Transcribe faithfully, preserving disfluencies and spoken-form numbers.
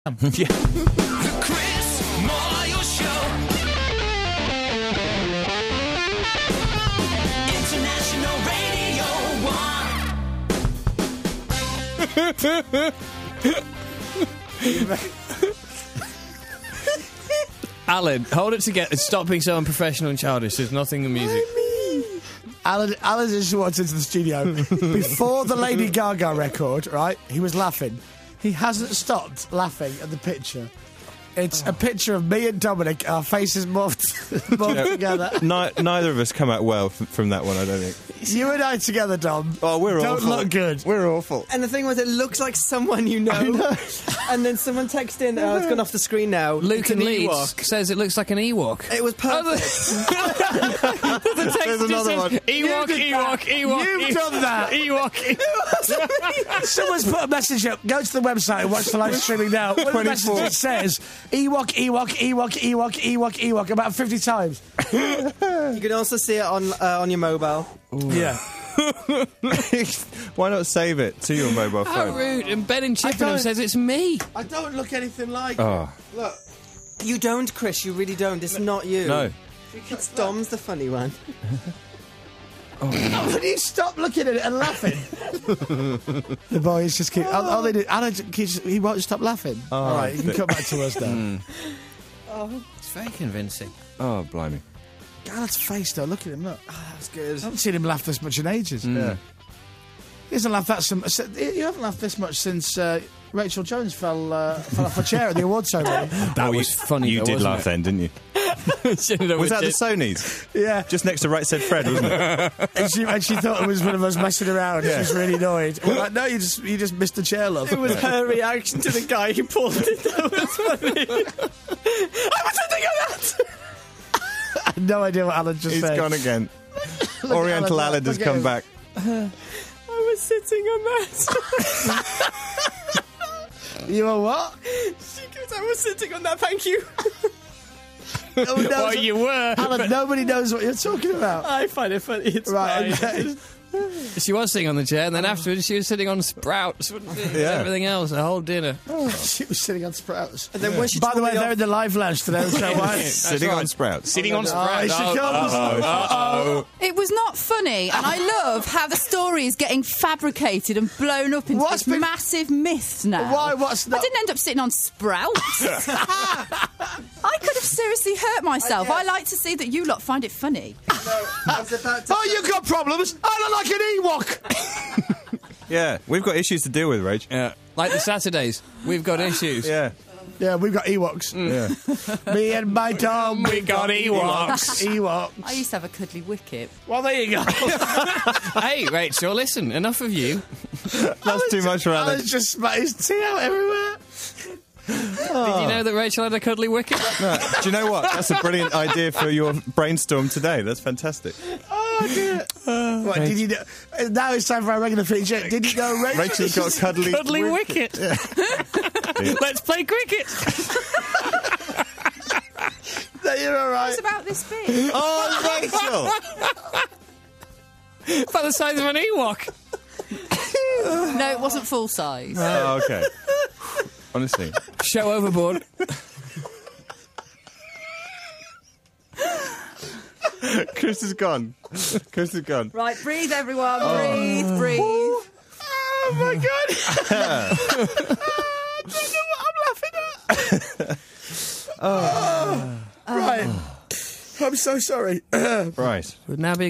Yeah. The Chris Moyle Show. International Radio One. Alan, hold it together. Stop being so unprofessional and childish. There's nothing in music. Alan, Alan just walked into the studio. Before the Lady Gaga record, right, he was laughing. He hasn't stopped laughing at the picture. It's oh. a picture of me and Dominic, our faces morphed, morphed together. Ni- neither of us come out well f- from that one, I don't think. You and I together, Dom. Oh, we're don't awful. Don't look good. We're awful. And the thing was, it looks like someone you know. know. And then someone texted in, oh, it's gone off the screen now. Luke and Leeds Ewok. says it looks like an Ewok. It was perfect. the text There's another says, one. Ewok, Ewok, Ewok. You've Ewok, done that. Ewok. Someone's put a message up. Go to the website and watch the live streaming now. One of the messages says, Ewok, Ewok, Ewok, Ewok, Ewok, Ewok, about fifty times. You can also see it on uh, on your mobile. Ooh. Yeah. Why not save it to your mobile How phone? rude. And Ben in Chippenham says it's me. I don't look anything like Oh. it. Look. You don't, Chris. You really don't. It's not you. No. It's Dom's the funny one. Oh, will you stop looking at it and laughing? The boys just keep... Oh. All they do... Alan keeps... He won't stop laughing. Oh, all right, you can come back to us now. Mm. Oh. It's very convincing. Oh, blimey. Alan's face, though. Look at him, look. Oh, that was good. I haven't seen him laugh this much in ages. Mm. Yeah. He hasn't laughed that some... You haven't laughed this much since uh, Rachel Jones fell, uh, fell off a chair at the awards ceremony. That Oh, was you, funny, You though, did wasn't laugh it? then, didn't you? Was that the Sony's? Yeah. Just next to Right Said Fred, wasn't it? And she, and she thought it was one of us messing around. Yeah. She was really annoyed. We're like, no, you just you just missed the chair, love. It was her reaction to the guy who pulled it. That was funny. I was sitting on that! I had no idea what Alan just He's said. gone again. Look Oriental at Alan has look at come him. back. I was sitting on that. You know what? She goes, I was sitting on that, thank you. No one knows Well, what- you were. Alan, nobody knows what you're talking about. I find it funny. It's Right, fine. okay. She was sitting on the chair, and then afterwards she was sitting on sprouts. Yeah. Everything else, the whole dinner. She was sitting on sprouts. And then when she By the told way, me they're off- in the live lounge today. So why? Sitting right. on Sprouts. Sitting on Oh, sprouts. she comes. Oh. It was not funny, and I love how the story is getting fabricated and blown up into What's this been- massive myth now. Why? What's I not? didn't end up sitting on sprouts. I could have seriously hurt myself. I, like to see that you lot find it funny. I was about to- Oh, you got problems? I look like an Ewok. Yeah, we've got issues to deal with, Rach. Yeah. Like the Saturdays, we've got issues. Yeah. Yeah, we've got Ewoks. Yeah. Me and my Tom, We got Ewoks. Ewoks. I used to have a cuddly wicket. Well, there you go. Hey, Rachel, listen, enough of you. That's too much for Alan. Alan's just spat his tea out everywhere. Did you know that Rachel had a cuddly wicket? No, do you know what? That's a brilliant idea for your brainstorm today. That's fantastic. Oh, dear. What, did you know? uh, Now it's time for our regular feature. Did you know Rachel? Rachel's got a cuddly... Cuddly wicket. Let's play cricket. No, you're all right. What's about this bit? Oh, Rachel! About the size of an Ewok. No, it wasn't full size. Oh, okay. Honestly. Show overboard. Chris is gone. Chris is gone. Right, breathe, everyone. Breathe, breathe. Oh, my God. I don't know what I'm laughing at. oh. Right. I'm so sorry. Right. Would now be